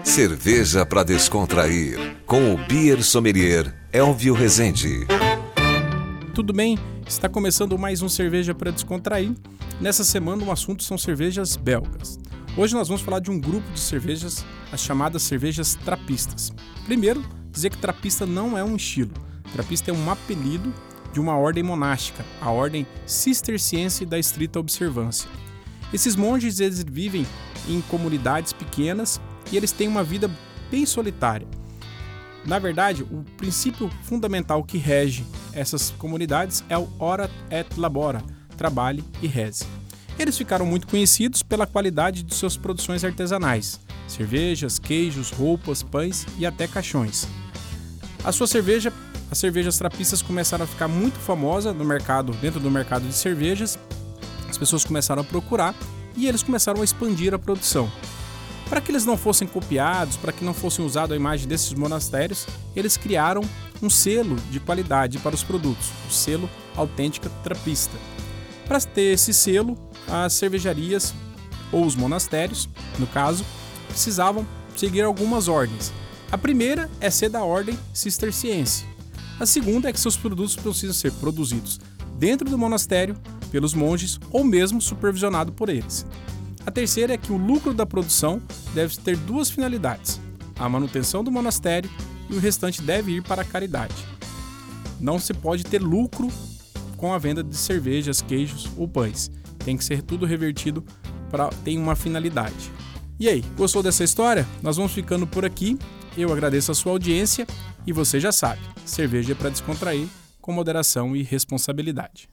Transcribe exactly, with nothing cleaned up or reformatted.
Cerveja para descontrair, com o Beer Sommelier Elvio Rezende. Tudo bem? Está começando mais um Cerveja para Descontrair. Nessa semana o assunto são cervejas belgas. Hoje nós vamos falar de um grupo de cervejas, as chamadas cervejas trapistas. Primeiro, dizer que trapista não é um estilo. Trapista é um apelido de uma ordem monástica, a ordem cisterciense da estrita observância. Esses monges eles vivem em comunidades pequenas e eles têm uma vida bem solitária. Na verdade, o princípio fundamental que rege essas comunidades é o ora et labora, trabalhe e reze. Eles ficaram muito conhecidos pela qualidade de suas produções artesanais, cervejas, queijos, roupas, pães e até caixões. A sua cerveja, as cervejas trapistas começaram a ficar muito famosas no mercado, dentro do mercado de cervejas. As pessoas começaram a procurar e eles começaram a expandir a produção. Para que eles não fossem copiados, para que não fossem usados a imagem desses monastérios, eles criaram um selo de qualidade para os produtos, o selo Autêntica Trapista. Para ter esse selo, as cervejarias, ou os monastérios, no caso, precisavam seguir algumas ordens. A primeira é ser da ordem cisterciense. A segunda é que seus produtos precisam ser produzidos dentro do monastério, pelos monges ou mesmo supervisionado por eles. A terceira é que o lucro da produção deve ter duas finalidades: a manutenção do monastério e o restante deve ir para a caridade. Não se pode ter lucro com a venda de cervejas, queijos ou pães. Tem que ser tudo revertido para ter uma finalidade. E aí, gostou dessa história? Nós vamos ficando por aqui. Eu agradeço a sua audiência e você já sabe, cerveja é para descontrair com moderação e responsabilidade.